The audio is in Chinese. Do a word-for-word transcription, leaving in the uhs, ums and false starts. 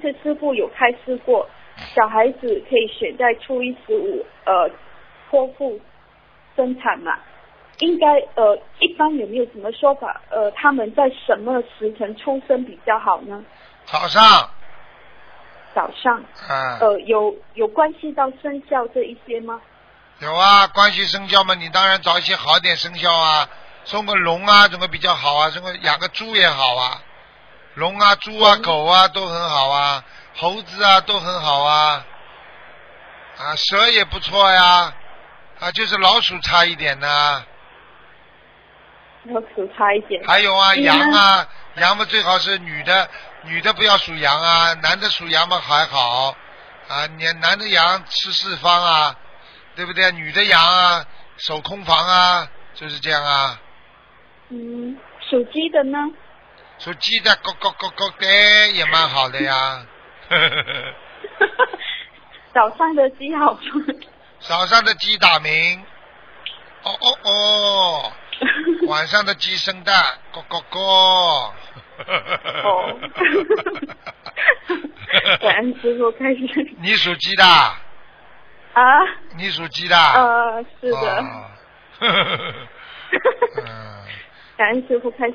次师傅有开示过，小孩子可以选在初一十五呃剖腹生产嘛？应该呃一般有没有什么说法？呃，他们在什么时辰出生比较好呢？ 早上。 早上。 啊。 呃，有有关系到生肖这一些吗？ 有啊，关系生肖嘛，你当然找一些好点生肖啊，送个龙啊，怎么比较好啊？送个养个猪也好啊，龙啊、猪啊、狗啊都很好啊，猴子啊都很好啊，啊，蛇也不错呀，啊，就是老鼠差一点呢。 老鼠差一点。 还有啊，羊啊，羊嘛最好是女的，女的不要属羊啊，男的属羊嘛还好啊，你男的羊吃四方啊。对不对？女的羊啊，守空房啊，就是这样啊。 嗯，属鸡的呢？ 属鸡的，咯咯咯咯的也蛮好的呀。 早上的鸡好吗？ 早上的鸡打鸣，哦哦哦。晚上的鸡生蛋，咯咯咯。 哦。感恩师傅开始。 你属鸡的。 啊， 你属鸡的？ 呃，是的。 哦、嗯， 感恩师傅开始。